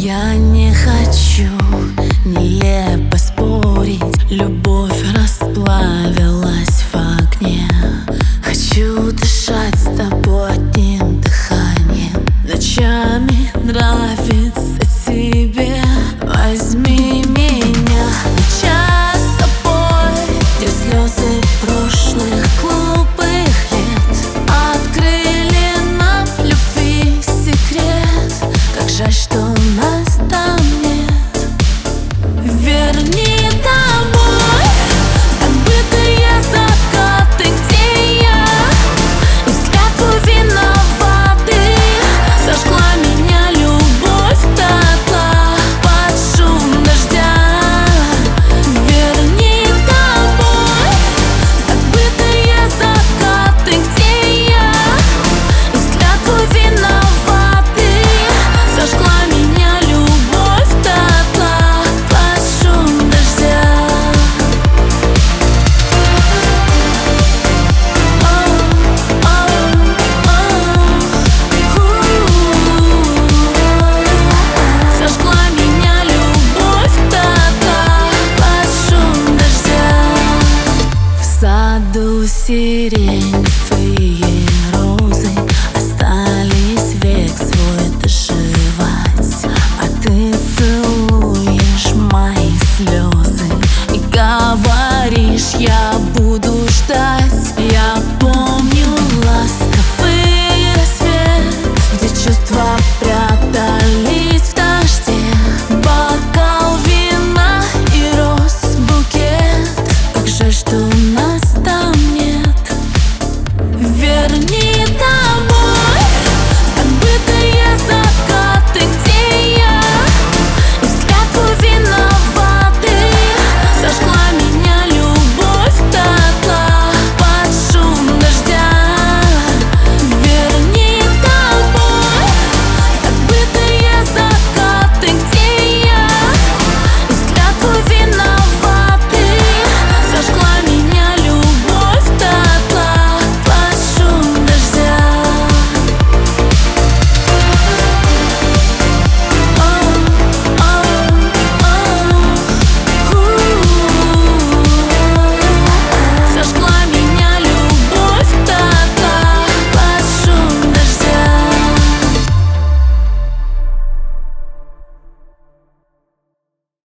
Я не хочу нелепо спорить, любовь расплавилась в огне. Хочу дышать с тобой одним дыханием, ночами нравится тебе. Возьми меня на час с собой, где слезы прошлых глупых лет открыли нам любви секрет. Как жаль, что нас